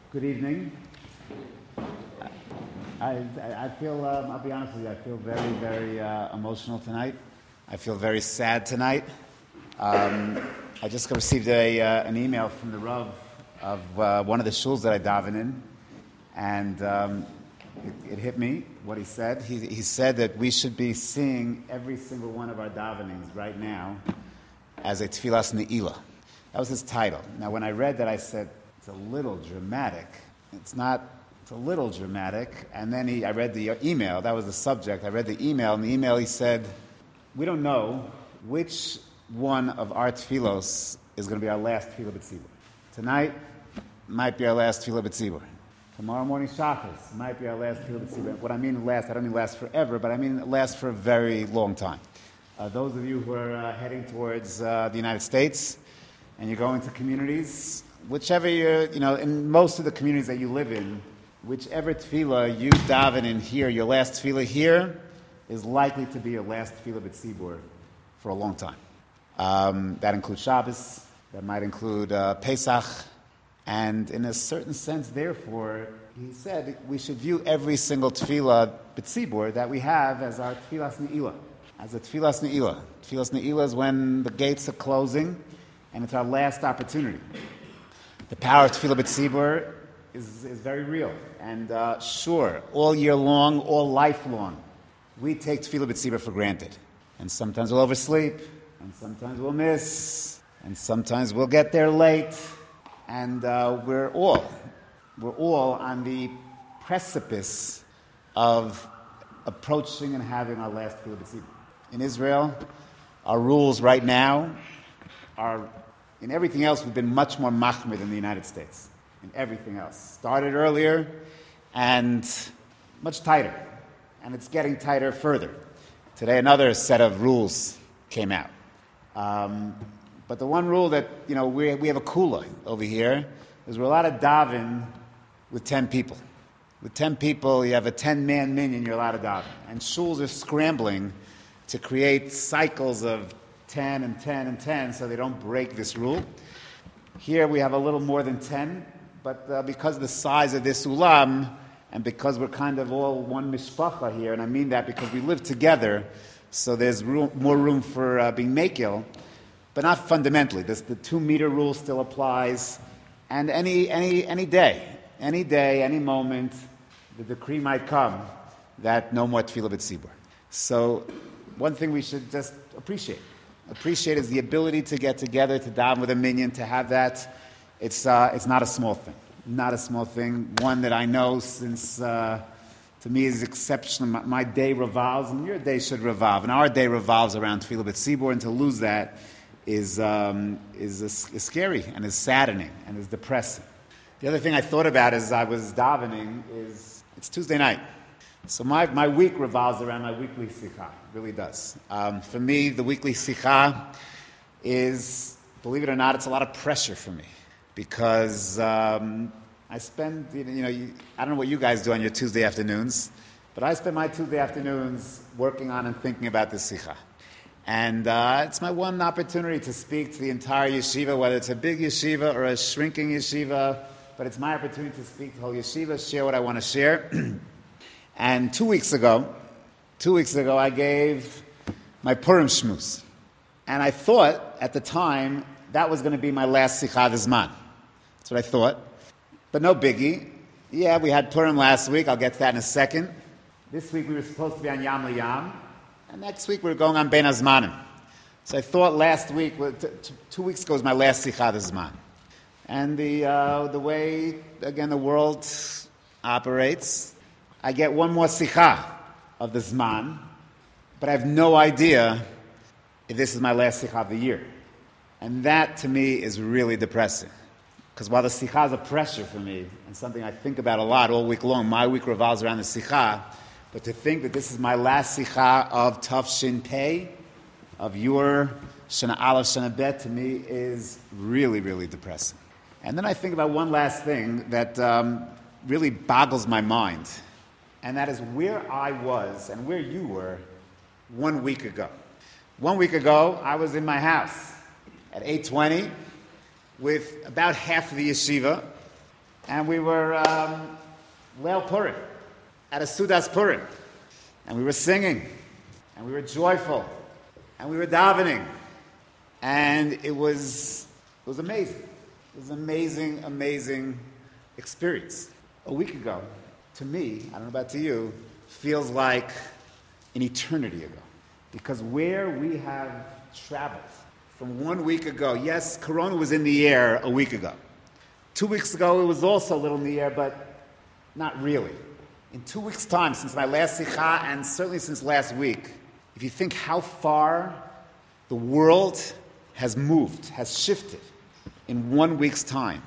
Good evening. I feel, I'll be honest with you, I feel very, very emotional tonight. I feel very sad tonight. I just received an email from the Rav of one of the shuls that I daven in, and it hit me, what he said. He said that we should be seeing every single one of our davenings right now as a tfilas ne'ilah. That was his title. Now, when I read that, I said, it's a little dramatic. It's a little dramatic. And then I read the email. That was the subject. I read the email. In the email, he said, we don't know which one of our tfilos is going to be our last tfilah b'tzibur. Tonight might be our last tfilah b'tzibur. Tomorrow morning, Shacharis might be our last tfilah b'tzibur. What I mean last, I don't mean last forever, but I mean last for a very long time. Those of you who are heading towards the United States and you're going to communities, whichever in most of the communities that you live in, whichever tefillah you daven in here, your last tefillah here is likely to be your last tefillah b'tzibur for a long time. That includes Shabbos, that might include Pesach, and in a certain sense, therefore, he said we should view every single tefillah b'tzibur that we have as our tfilas ne'ilah, as a tfilas ne'ilah. Tfilas ne'ilah is when the gates are closing, and it's our last opportunity. The power of tefillah b'tzibur is very real. And sure, all year long, all life long, we take tefillah b'tzibur for granted. And sometimes we'll oversleep, and sometimes we'll miss, and sometimes we'll get there late. And we're all on the precipice of approaching and having our last tefillah b'tzibur. In Israel, our rules right now are, in everything else, we've been much more machmir than the United States. In everything else. Started earlier and much tighter. And it's getting tighter further. Today another set of rules came out. But the one rule that, we have a kula over here is we're allowed to daven with 10 people. With 10 people, you have a 10-man minyan, you're allowed to daven. And shuls are scrambling to create cycles of 10 and 10 and 10 so they don't break this rule. Here we have a little more than 10, but because of the size of this ulam and because we're kind of all one mishpacha here, and I mean that because we live together, so there's more room for being mekil, but not fundamentally. The 2-meter rule still applies, and any day, any moment, the decree might come that no more tefillah b'tzibur. So one thing we should just appreciate is the ability to get together, to daven with a minyan, to have that. It's not a small thing. Not a small thing. One that I know since, to me, is exceptional. My day revolves, and your day should revolve. And our day revolves around tefillah b'tzibur, and to lose that is scary, and is saddening, and is depressing. The other thing I thought about as I was davening is, it's Tuesday night. So my week revolves around my weekly sikha. It really does. For me, the weekly sikha is, believe it or not, it's a lot of pressure for me. Because I spend, I don't know what you guys do on your Tuesday afternoons, but I spend my Tuesday afternoons working on and thinking about the sikha. And it's my one opportunity to speak to the entire yeshiva, whether it's a big yeshiva or a shrinking yeshiva, but it's my opportunity to speak to the whole yeshiva, share what I want to share. And 2 weeks ago, I gave my Purim shmuz. And I thought, at the time, that was going to be my last sikha d'zman. That's what I thought. But no biggie. Yeah, we had Purim last week. I'll get to that in a second. This week we were supposed to be on Yam L'Yam. And next week we're going on Ben Azmanim. So I thought last week, 2 weeks ago was my last sikha d'zman. And the way, again, the world operates, I get one more sikha of the Zman, but I have no idea if this is my last sikha of the year. And that, to me, is really depressing. Because while the sikha is a pressure for me, and something I think about a lot all week long, my week revolves around the sikha, but to think that this is my last sikha of Tav Shin Pei, of your Shana Aleph, Shana Bet, to me is really, really depressing. And then I think about one last thing that really boggles my mind. And that is where I was and where you were 1 week ago. 1 week ago, I was in my house at 8:20 with about half of the yeshiva, And we were Leil Purim, at a Sudas Purim. And we were singing, and we were joyful, and we were davening. And it was amazing. It was an amazing, amazing experience. A week ago, to me, I don't know about to you, feels like an eternity ago. Because where we have traveled from 1 week ago, yes, Corona was in the air a week ago. 2 weeks ago, it was also a little in the air, but not really. In 2 weeks' time, since my last sikha, and certainly since last week, if you think how far the world has moved, has shifted in 1 week's time,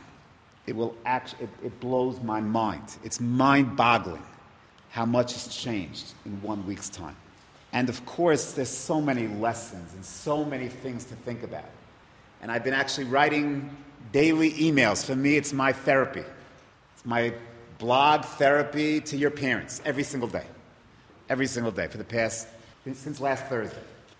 it blows my mind. It's mind-boggling how much has changed in 1 week's time. And of course, there's so many lessons and so many things to think about. And I've been actually writing daily emails. For me, it's my therapy. It's my blog therapy to your parents every single day. Every single day since last Thursday.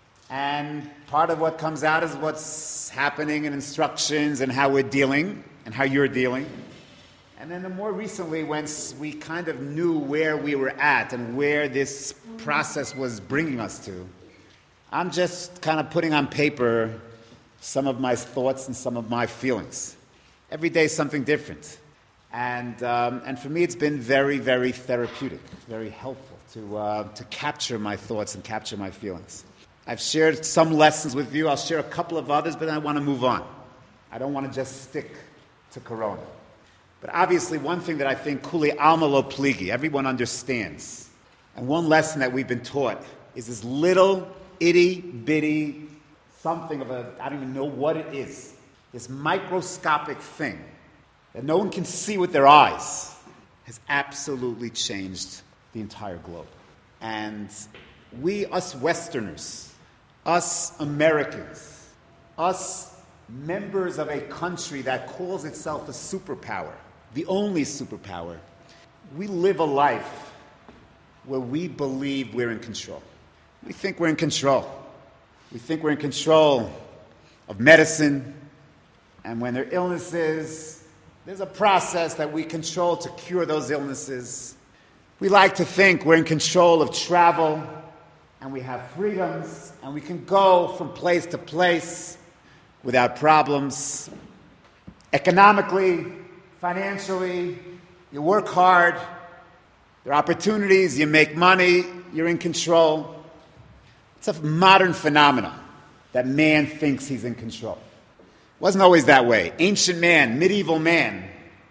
And part of what comes out is what's happening and instructions and how we're dealing and how you're dealing. And then the more recently, once we kind of knew where we were at and where this process was bringing us to, I'm just kind of putting on paper some of my thoughts and some of my feelings. Every day something different. And for me, it's been very, very therapeutic, very helpful to capture my thoughts and capture my feelings. I've shared some lessons with you. I'll share a couple of others, but then I want to move on. I don't want to just stick to Corona. But obviously, one thing that I think kuli alma lo pligi, everyone understands, and one lesson that we've been taught is this little itty-bitty something I don't even know what it is, this microscopic thing that no one can see with their eyes has absolutely changed the entire globe. And we, us Westerners, us Americans, us members of a country that calls itself a superpower, the only superpower, we live a life where we believe we're in control. We think we're in control. We think we're in control of medicine, and when there are illnesses, there's a process that we control to cure those illnesses. We like to think we're in control of travel, and we have freedoms, and we can go from place to place without problems. Economically, financially, you work hard, there are opportunities, you make money, you're in control. It's a modern phenomenon that man thinks he's in control. It wasn't always that way. Ancient man, medieval man,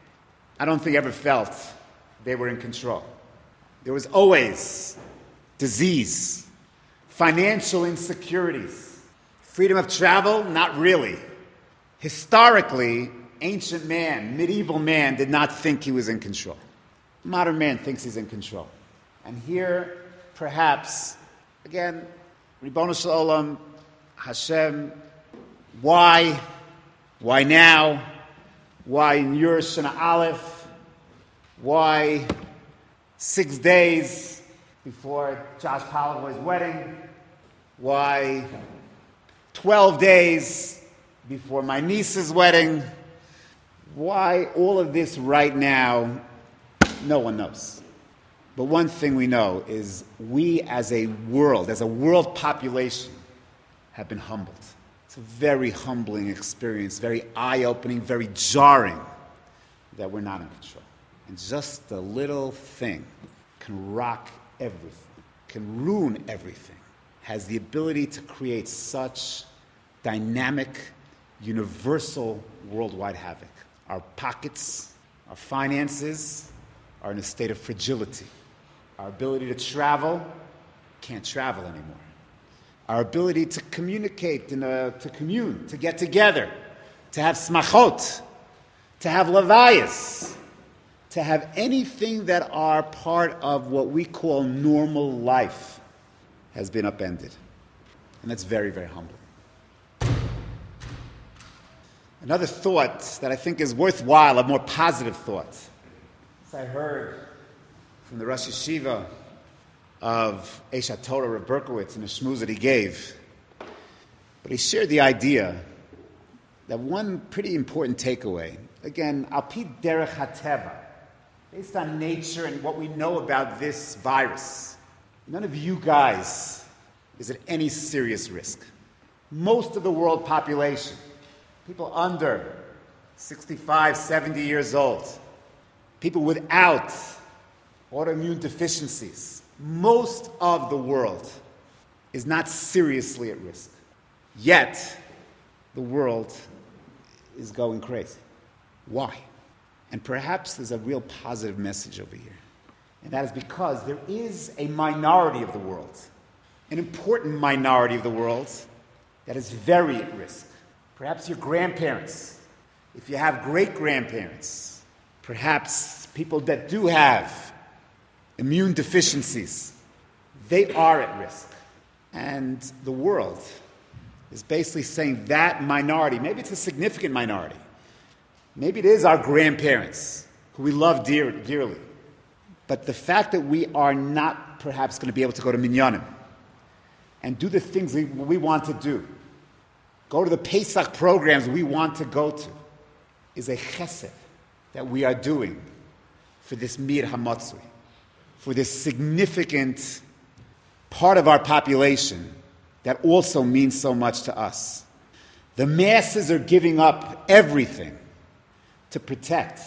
I don't think ever felt they were in control. There was always disease, financial insecurities, freedom of travel, not really. Historically, ancient man, medieval man did not think he was in control. Modern man thinks he's in control. And here, perhaps, again, Ribono Shel Olam, Hashem, why now? Why in your Shana Aleph? Why 6 days before Josh Palavoy's wedding? Why 12 days before my niece's wedding? Why all of this right now? No one knows. But one thing we know is we as a world population, have been humbled. It's a very humbling experience, very eye-opening, very jarring that we're not in control. And just a little thing can rock everything, can ruin everything, has the ability to create such dynamic, universal, worldwide havoc. Our pockets, our finances are in a state of fragility. Our ability to travel, can't travel anymore. Our ability to communicate, to commune, to get together, to have smachot, to have levayas, to have anything that are part of what we call normal life has been upended. And that's very, very humbling. Another thought that I think is worthwhile, a more positive thought, I heard from the Rosh Yeshiva of Eish HaTorah, Rav Berkowitz, in a shmooze that he gave. But he shared the idea that one pretty important takeaway again, al pi derech hateva, based on nature and what we know about this virus, none of you guys is at any serious risk. Most of the world population, people under 65, 70 years old, people without autoimmune deficiencies, most of the world is not seriously at risk. Yet, the world is going crazy. Why? And perhaps there's a real positive message over here. And that is because there is a minority of the world, an important minority of the world, that is very at risk. Perhaps your grandparents, if you have great-grandparents, perhaps people that do have immune deficiencies, they are at risk. And the world is basically saying that minority, maybe it's a significant minority, maybe it is our grandparents, who we love dearly, but the fact that we are not perhaps going to be able to go to minyanim and do the things we want to do, go to the Pesach programs we want to go to, is a chesed that we are doing for this Mir HaMatzui, for this significant part of our population that also means so much to us. The masses are giving up everything to protect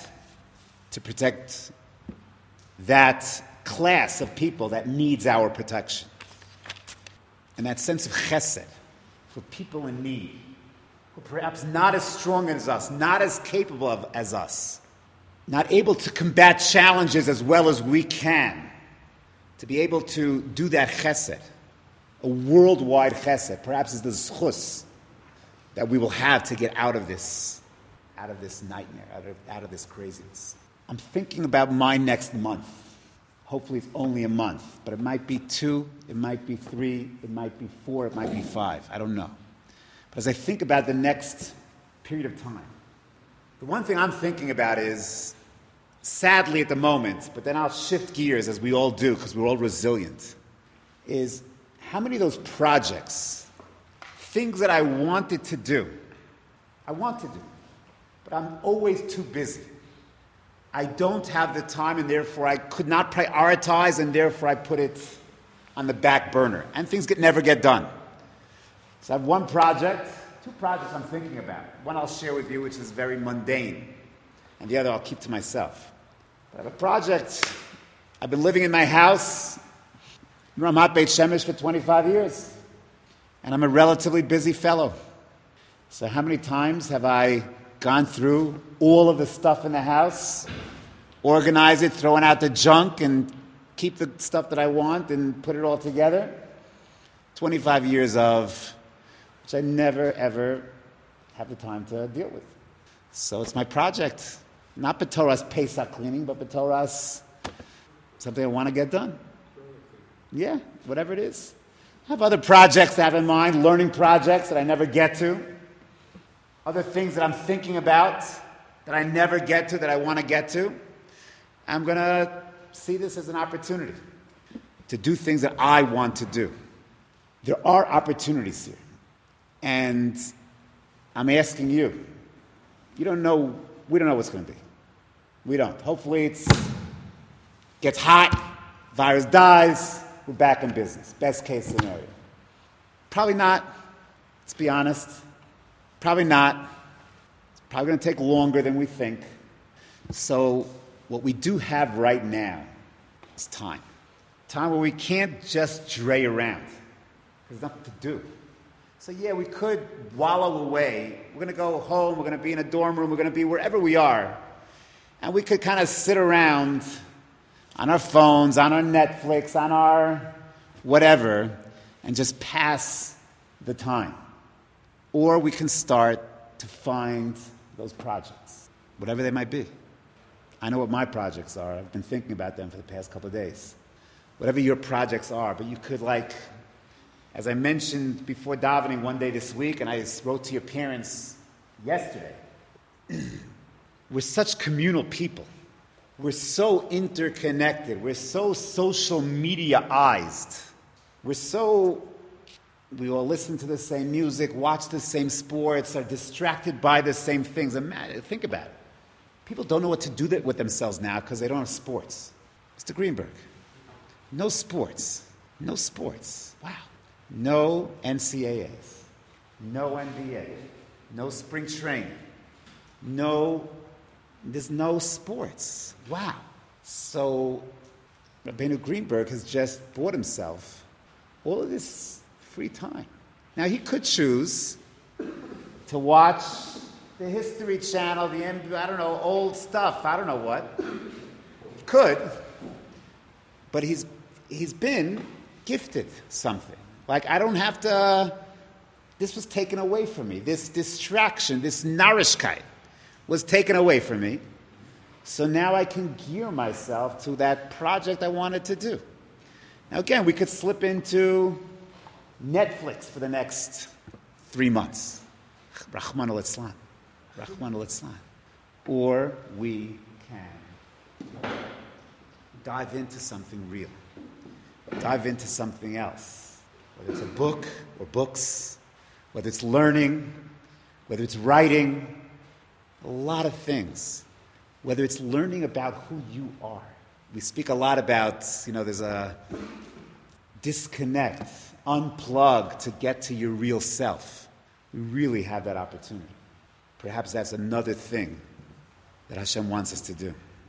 that class of people that needs our protection. And that sense of chesed for people in need, who are perhaps not as strong as us, not as capable as us, not able to combat challenges as well as we can, to be able to do that chesed, a worldwide chesed, perhaps is the zchus that we will have to get out of this nightmare, out of this craziness. I'm thinking about my next month. Hopefully it's only a month, but it might be 2, it might be 3, it might be 4, it might be 5. I don't know. But as I think about the next period of time, the one thing I'm thinking about is, sadly at the moment, but then I'll shift gears as we all do because we're all resilient, is how many of those projects, things that I wanted to do, but I'm always too busy. I don't have the time, and therefore I could not prioritize, and therefore I put it on the back burner. And things never get done. So I have one project, 2 projects I'm thinking about. One I'll share with you, which is very mundane, and the other I'll keep to myself. But I have a project. I've been living in my house in Ramat Beit Shemesh for 25 years, and I'm a relatively busy fellow. So how many times have I gone through all of the stuff in the house, organize it, throwing out the junk, and keep the stuff that I want and put it all together? 25 years of which I never, ever have the time to deal with. So it's my project. Not B'Torah's Pesach cleaning, but B'Torah's something I want to get done. Yeah, whatever it is. I have other projects to have in mind, learning projects that I never get to. Other things that I'm thinking about that I never get to, that I want to get to. I'm going to see this as an opportunity to do things that I want to do. There are opportunities here. And I'm asking you. We don't know what's going to be. We don't. Hopefully it gets hot, virus dies, we're back in business. Best case scenario. Probably not. Let's be honest. Probably not. It's probably going to take longer than we think. So what we do have right now is time. Time where we can't just dray around. There's nothing to do. So yeah, we could wallow away. We're going to go home. We're going to be in a dorm room. We're going to be wherever we are. And we could kind of sit around on our phones, on our Netflix, on our whatever, and just pass the time. Or we can start to find those projects, whatever they might be. I know what my projects are. I've been thinking about them for the past couple of days. Whatever your projects are, but you could, like, as I mentioned before davening one day this week, and I wrote to your parents yesterday, we're such communal people. We're so interconnected. We're so social media-ized. We all listen to the same music, watch the same sports, are distracted by the same things. Think about it. People don't know what to do with themselves now because they don't have sports. Mr. Greenberg, no sports. No sports. Wow. No NCAAs. No NBA. No spring training. There's no sports. Wow. So Rabbeinu Greenberg has just bought himself all of this free time. Now he could choose to watch the History Channel, old stuff, I don't know what. He could. But he's been gifted something. Like, I don't have to... This was taken away from me. This distraction, this narishkeit was taken away from me. So now I can gear myself to that project I wanted to do. Now, again, we could slip into Netflix for the next 3 months. Rahman al-Islam. Rahman al-Islam. Or we can dive into something real. Dive into something else. Whether it's a book or books, whether it's learning, whether it's writing, a lot of things. Whether it's learning about who you are. We speak a lot about, there's a disconnect, unplug to get to your real self. We really have that opportunity. Perhaps that's another thing that Hashem wants us to do.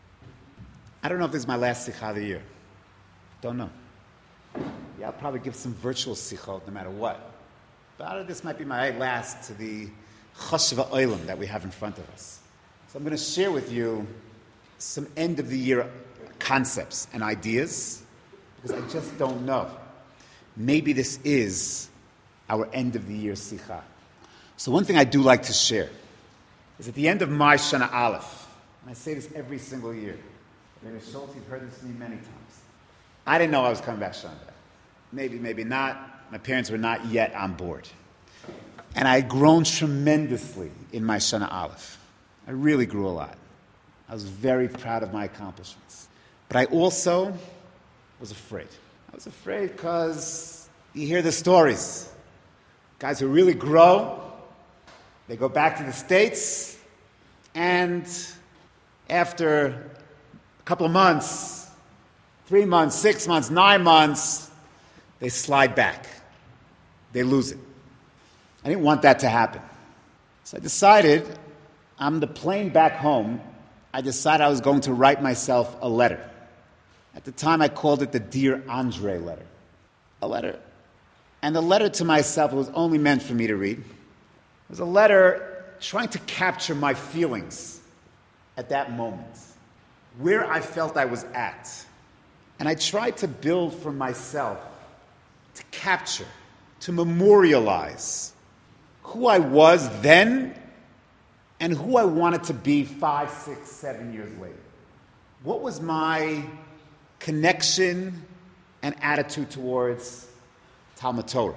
I don't know if this is my last sikha of the year. Don't know. Yeah, I'll probably give some virtual sikhot no matter what. But this might be my last to the chashva olam that we have in front of us. So I'm going to share with you some end-of-the-year concepts and ideas because I just don't know. Maybe this is our end-of-the-year sikha. So one thing I do like to share is at the end of my Shana Aleph, and I say this every single year. Maybe Schultz, you've heard this from me many times. I didn't know I was coming back Shana. Maybe, maybe not. My parents were not yet on board. And I had grown tremendously in my Shana Aleph. I really grew a lot. I was very proud of my accomplishments. But I also was afraid. I was afraid because you hear the stories. Guys who really grow, they go back to the States, and after a couple of months, 3 months, 6 months, 9 months, they slide back. They lose it. I didn't want that to happen. So I decided, on the plane back home, I decided I was going to write myself a letter. At the time, I called it the Dear Andre letter. A letter. And the letter to myself was only meant for me to read. It was a letter trying to capture my feelings at that moment, where I felt I was at. And I tried to build for myself, to capture, to memorialize who I was then and who I wanted to be 5, 6, 7 years later. What was my connection and attitude towards Talmud Torah,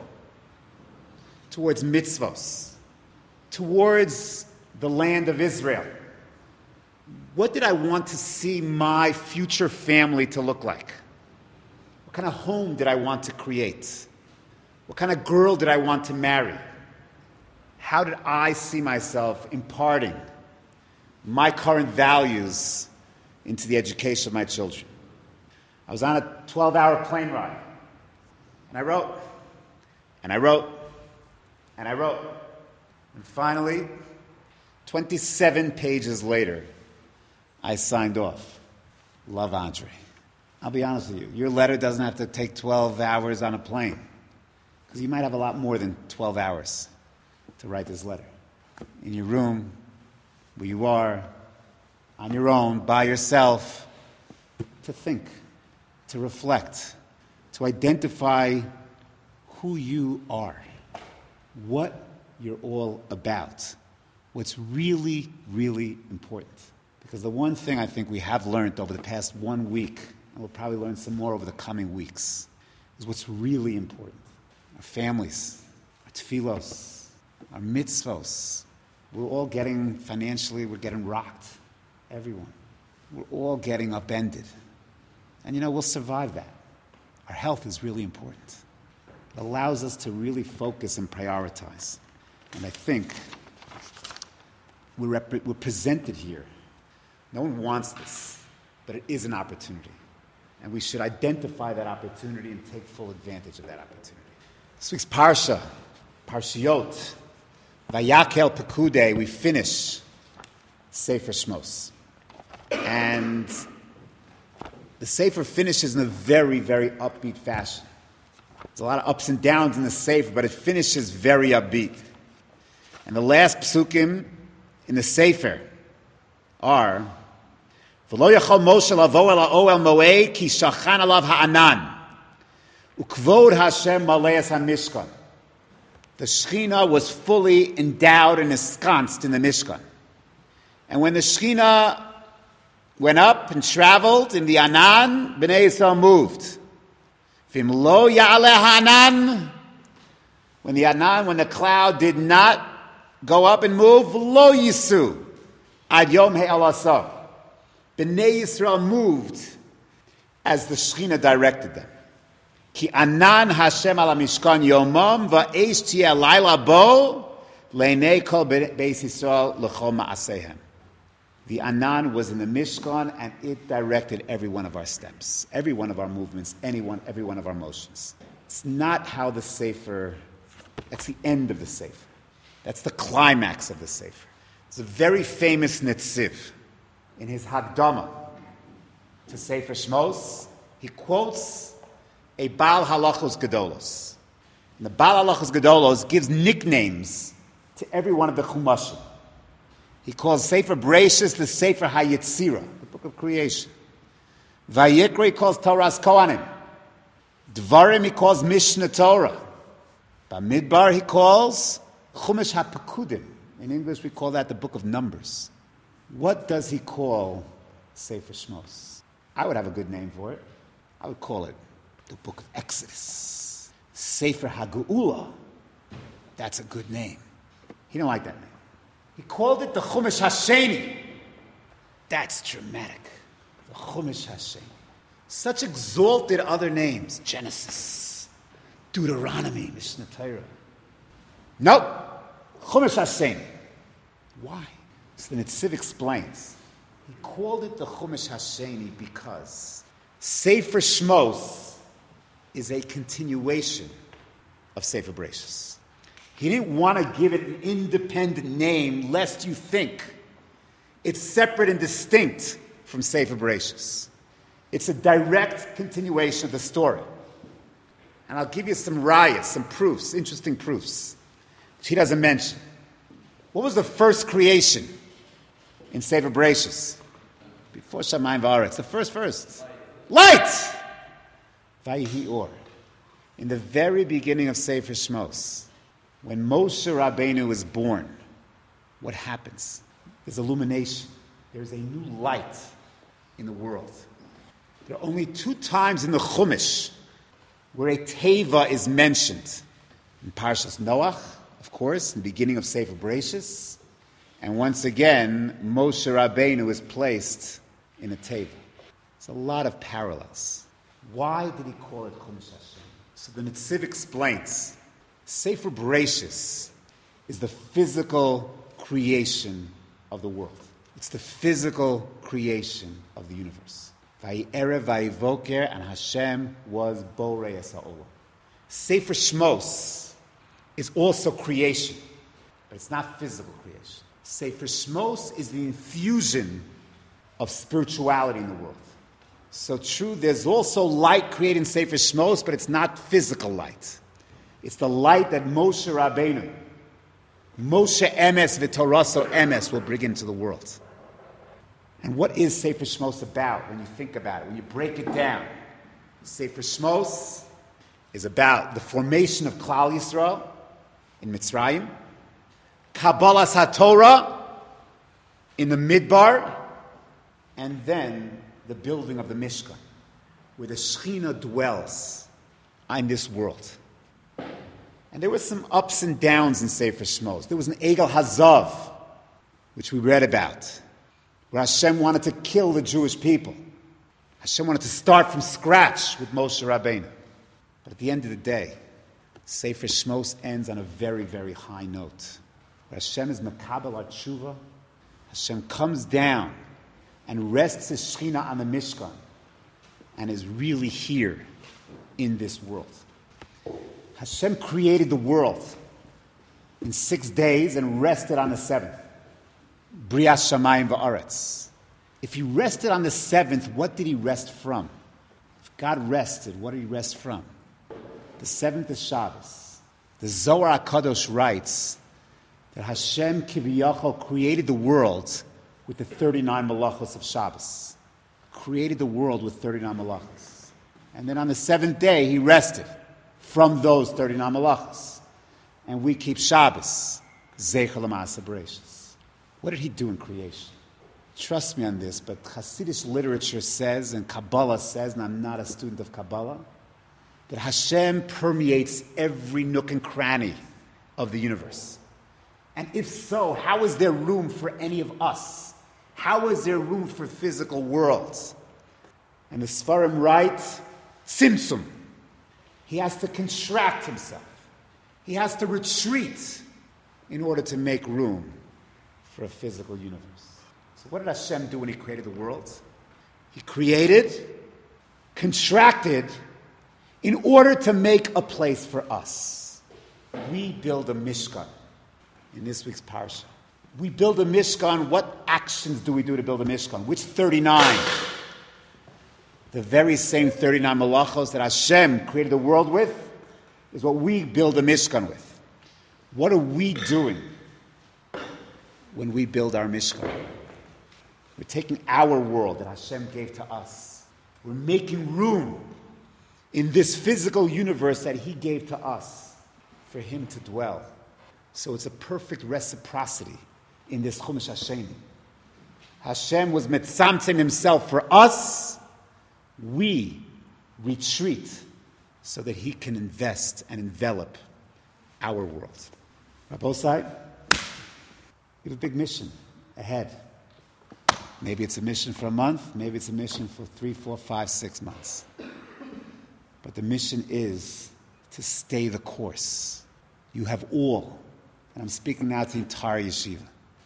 towards mitzvos, towards the land of Israel? What did I want to see my future family to look like? What kind of home did I want to create? What kind of girl did I want to marry? How did I see myself imparting my current values into the education of my children? I was on a 12-hour plane ride, and I wrote, and I wrote, and I wrote. And finally, 27 pages later, I signed off. Love, Andre. I'll be honest with you. Your letter doesn't have to take 12 hours on a plane, because you might have a lot more than 12 hours to write this letter. In your room, where you are, on your own, by yourself, to think, to reflect, to identify who you are, what you're all about, what's really, really important. Because the one thing I think we have learned over the past 1 week, and we'll probably learn some more over the coming weeks, is what's really important. Our families, our tefillos, our mitzvos. We're all getting, financially, we're getting rocked. Everyone. We're all getting upended. And we'll survive that. Our health is really important. It allows us to really focus and prioritize. And I think we're presented here No one wants this, but it is an opportunity. And we should identify that opportunity and take full advantage of that opportunity. This week's Parsha, Parshiot, Vayakel Pekude, we finish Sefer Shmos. And the Sefer finishes in a very, very upbeat fashion. There's a lot of ups and downs in the Sefer, but it finishes very upbeat. And the last psukim in the Sefer are V'lo yachol Moshe lavo el ha'ohel moed ki shachan alav ha'anan ukvod Hashem maleas ha'mishkan. The Shekhinah was fully endowed and ensconced in the Mishkan. And when the Shekhinah went up and traveled in the Anan, Bnei Yisrael moved. V'im lo ya'aleh ha'anan, when the cloud did not go up and move, lo yisu ad yom he'alasah. Bnei Yisrael moved as the Shekhinah directed them. Ki anan Hashem ala mishkan yomam va'esh tiyeh layla bo leinei kol beis Yisrael l'chol ma'asehem. The Anan was in the Mishkan, and it directed every one of our steps, every one of our movements, every one of our motions. It's not how the Sefer, that's the end of the Sefer. That's the climax of the Sefer. It's a very famous Netziv. In his Hakdama to Sefer Shmos, he quotes a Baal Halachos Gedolos. And the Baal Halachos Gedolos gives nicknames to every one of the Chumashim. He calls Sefer Bereishis the Sefer HaYetzira, the book of creation. Vayikra he calls Torah's Kohanim. Dvarim he calls Mishnah Torah. Bamidbar he calls Chumash HaPekudim. In English we call that the book of Numbers. What does he call Sefer Shmos? I would have a good name for it. I would call it the book of Exodus. Sefer HaGeula. That's a good name. He didn't like that name. He called it the Chumash Hasheni. That's dramatic. The Chumash Hasheni. Such exalted other names. Genesis, Deuteronomy, Mishnah Torah. Nope. Chumash Hasheni. Why? So the Netziv explains. He called it the Chumash Hasheni because Sefer Shmos is a continuation of Sefer Bereishis. He didn't want to give it an independent name lest you think it's separate and distinct from Sefer Bereishis. It's a direct continuation of the story. And I'll give you some rayas, some proofs, interesting proofs, which he doesn't mention. What was the first creation in Sefer Bereishis? Before Shamayim V'aretz, the first verse. Light! Vayihi Or. In the very beginning of Sefer Shmos, when Moshe Rabbeinu is born, what happens? There's illumination. There's a new light in the world. There are only 2 times in the Chumash where a teva is mentioned. In Parshas Noach, of course, in the beginning of Sefer Bereishis, and once again, Moshe Rabbeinu is placed in a teva. There's a lot of parallels. Why did he call it Chumash Hashem? So the Netziv explains. Sefer Bereishis is the physical creation of the world. It's the physical creation of the universe. Vayerev vayivoker, and Hashem was borei es ha'olam. Sefer Shmos is also creation, but it's not physical creation. Sefer Shmos is the infusion of spirituality in the world. So true, there's also light created in Sefer Shmos, but it's not physical light. It's the light that Moshe Rabbeinu, Moshe Emes v'Toraso Emes, will bring into the world. And what is Sefer Shmos about when you think about it, when you break it down? Sefer Shmos is about the formation of Klal Yisrael in Mitzrayim, Kabbalas HaTorah in the Midbar, and then the building of the Mishkan, where the Shekhinah dwells in this world. And there were some ups and downs in Sefer Shmos. There was an Egel Hazav, which we read about, where Hashem wanted to kill the Jewish people. Hashem wanted to start from scratch with Moshe Rabbeinu. But at the end of the day, Sefer Shmos ends on a very, very high note. Where Hashem is Makabel HaTshuva, Hashem comes down and rests his Shekhinah on the Mishkan and is really here in this world. Hashem created the world in 6 days and rested on the seventh. Brias Shamayim va'aretz. If he rested on the seventh, what did he rest from? If God rested, what did he rest from? The seventh is Shabbos. The Zohar HaKadosh writes that Hashem Kiviyachol created the world with the 39 malachos of Shabbos. Created the world with 39 malachos. And then on the seventh day, he rested from those 39 malachos. And we keep Shabbos, Zeichel L'Maaseh Bereishis. What did he do in creation? Trust me on this, but Hasidic literature says, and Kabbalah says, and I'm not a student of Kabbalah, that Hashem permeates every nook and cranny of the universe. And if so, how is there room for any of us? How is there room for physical worlds? And the Sfarim write, Tzimtzum. He has to contract himself. He has to retreat in order to make room for a physical universe. So what did Hashem do when he created the world? He created, contracted, in order to make a place for us. We build a Mishkan in this week's Parsha. We build a Mishkan. What actions do we do to build a Mishkan? Which 39? The very same 39 malachos that Hashem created the world with is what we build a Mishkan with. What are we doing when we build our Mishkan? We're taking our world that Hashem gave to us. We're making room in this physical universe that He gave to us for Him to dwell. So it's a perfect reciprocity in this Chumash Hasheni. Hashem was mitzamtzim Himself for us. We retreat so that He can invest and envelop our world. Rabosai, we have a big mission ahead. Maybe it's a mission for a month, maybe it's a mission for 3, 4, 5, 6 months. But the mission is to stay the course. You have all, and I'm speaking now to the entire yeshiva,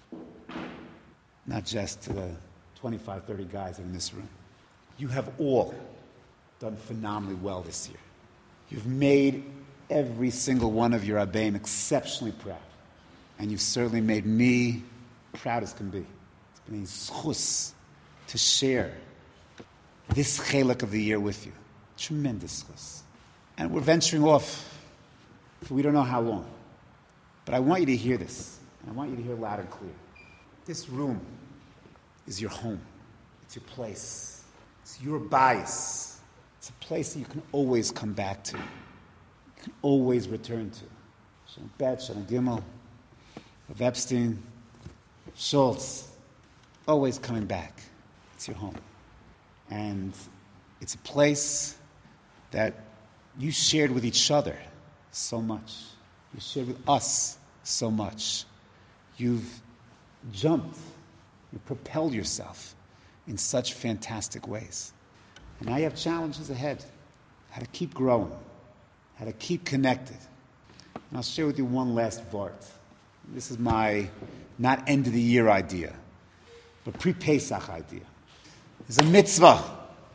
not just to the 25, 30 guys in this room. You have all done phenomenally well this year. You've made every single one of your Abbeim exceptionally proud. And you've certainly made me proud as can be. It's been a zchus to share this chelak of the year with you. Tremendous zchus. And we're venturing off for we don't know how long. But I want you to hear this. And I want you to hear loud and clear. This room is your home. It's your place. It's your bias. It's a place that you can always come back to. You can always return to. Shalom Bet, Shalom Gimel, of Epstein, Schultz, always coming back. It's your home. And it's a place that you shared with each other so much. You shared with us so much. You've jumped, you've propelled yourself in such fantastic ways. And now you have challenges ahead. How to keep growing. How to keep connected. And I'll share with you one last vart. This is my not end of the year idea, but pre-Pesach idea. There's a mitzvah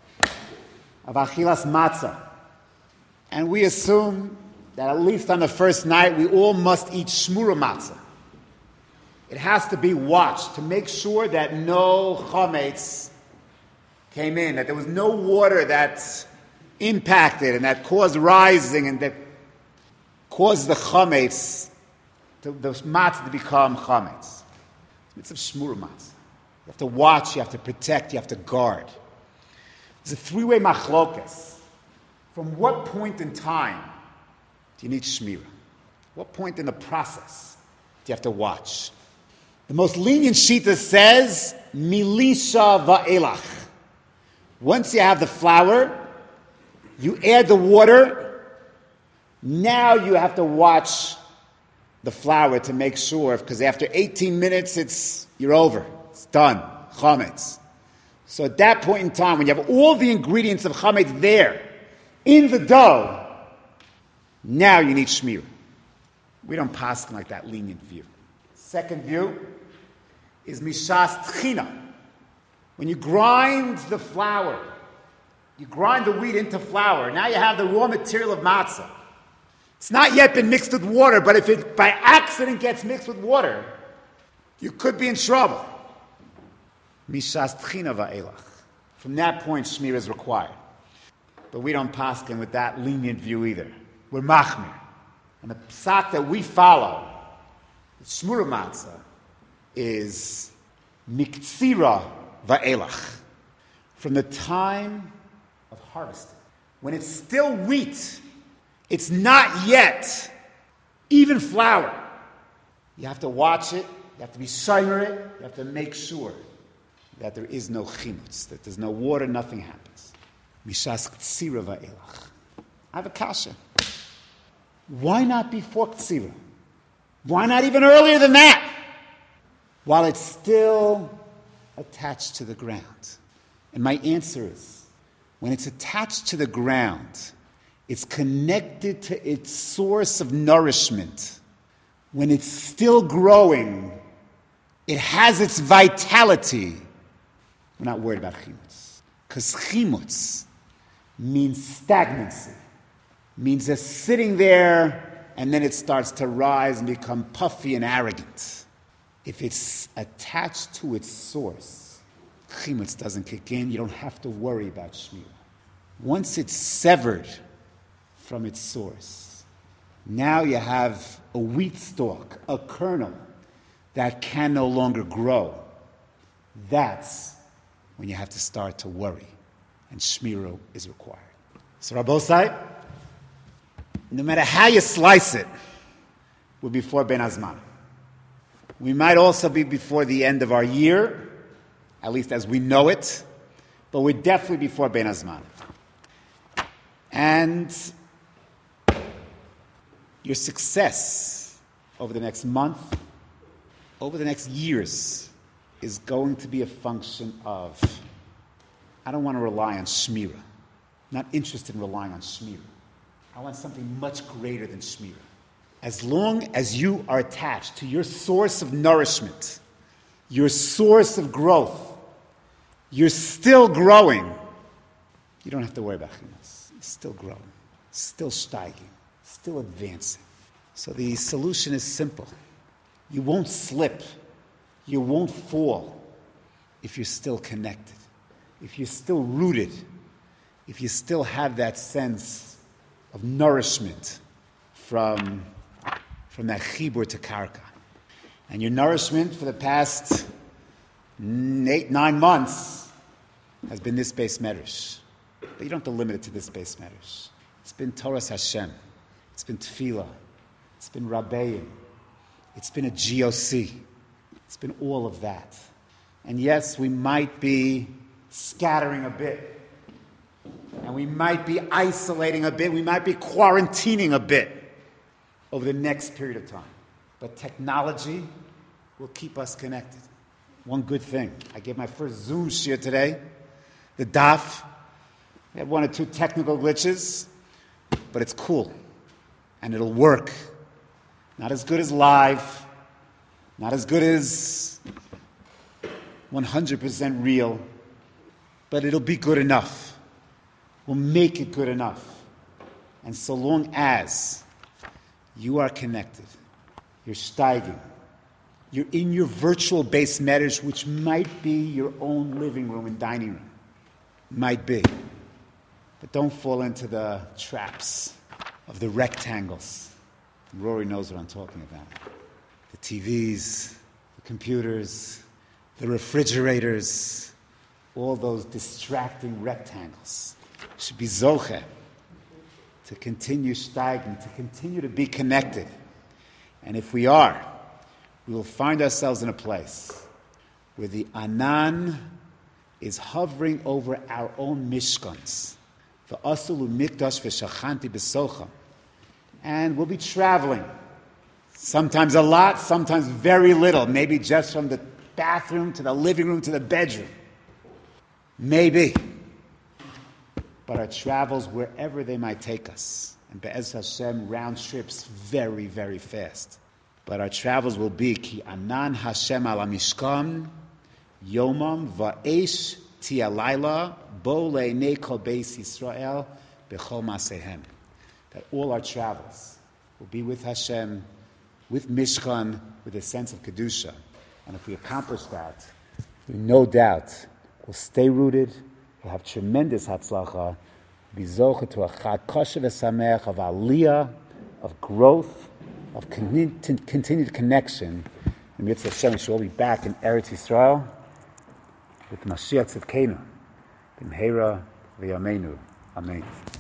of achilas matzah. And we assume that at least on the first night we all must eat shmura matzah. It has to be watched to make sure that no chametz came in, that there was no water that impacted and that caused rising and that caused the chametz, the matzah to become chametz. It's a shmura matzah. You have to watch, you have to protect, you have to guard. There's a three-way machlokes. From what point in time do you need shmira? What point in the process do you have to watch? The most lenient shita says, milisha va'elach. Once you have the flour, you add the water, now you have to watch the flour to make sure, because after 18 minutes, you're over. It's done. Chametz. So at that point in time, when you have all the ingredients of chametz there, in the dough, now you need shmira. We don't pass like that lenient view. Second view is mishas tchina. When you grind the flour, you grind the wheat into flour. Now you have the raw material of matzah. It's not yet been mixed with water, but if it by accident gets mixed with water, you could be in trouble. Mishas tchina va'elach. From that point, shmir is required. But we don't paskin with that lenient view either. We're machmir. And the psak that we follow, the shmura matzah, is miktsira va'elach. From the time of harvesting. When it's still wheat, it's not yet even flour. You have to watch it, you have to be shimer it, you have to make sure that there is no chimutz, that there's no water, nothing happens. Mishas ktsira va'elach. I have a kasha. Why not before ktsira? Why not even earlier than that? While it's still attached to the ground. And my answer is, when it's attached to the ground, it's connected to its source of nourishment. When it's still growing, it has its vitality. We're not worried about chimutz. Because chimutz means stagnancy. Means it's sitting there and then it starts to rise and become puffy and arrogant. If it's attached to its source, chimutz doesn't kick in. You don't have to worry about shmira. Once it's severed from its source, now you have a wheat stalk, a kernel, that can no longer grow. That's when you have to start to worry, and shmira is required. So Rabbosai, no matter how you slice it, we're before Ben Azman. We might also be before the end of our year, at least as we know it, but we're definitely before Ben Azman. And your success over the next month, over the next years, is going to be a function of, I don't want to rely on shmira. I'm not interested in relying on shmira. I want something much greater than shmira. As long as you are attached to your source of nourishment, your source of growth, you're still growing, you don't have to worry about chimutz. You're still growing, still steiging, still advancing. So the solution is simple. You won't slip. You won't fall if you're still connected, if you're still rooted, if you still have that sense of nourishment from that chibur to karka. And your nourishment for the past 8-9 months has been this base medrash. But you don't have to limit it to this base medrash. It's been Toras Hashem. It's been tefillah. It's been rabbeim. It's been a GOC. It's been all of that. And yes, we might be scattering a bit. And we might be isolating a bit. We might be quarantining a bit over the next period of time. But technology will keep us connected. One good thing. I gave my first Zoom shiur today. The daf. We had 1 or 2 technical glitches. But it's cool. And it'll work. Not as good as live. Not as good as 100% real. But it'll be good enough. We'll make it good enough. And so long as you are connected, you're steiging, you're in your virtual base medrash, which might be your own living room and dining room. Might be. But don't fall into the traps of the rectangles. Rory knows what I'm talking about. The TVs, the computers, the refrigerators, all those distracting rectangles. Should be zoche to continue steiging, to continue to be connected. And if we are, we will find ourselves in a place where the Anan is hovering over our own mishkans. V'asulu mikdash v'shachanti b'socham. And we'll be traveling. Sometimes a lot, sometimes very little. Maybe just from the bathroom to the living room to the bedroom. Maybe. But our travels, wherever they might take us, and Be'ez Hashem, round trips very, very fast. But our travels will be Ki Anan Hashem ala Mishkan Yomam va'esh tialayla bo le'nei kol beis Yisrael b'chol masehem. That all our travels will be with Hashem, with Mishkan, with a sense of Kedusha. And if we accomplish that, we no doubt will stay rooted, we'll have tremendous Hatzlacha, be zocher to a Chag Kosher v'Samech of Aliyah, of growth, of continued connection. In the midst of Hashem, we shall all be back in Eretz Yisrael with Mashiach Tzidkenu, B'mheira v'yameinu. Amen.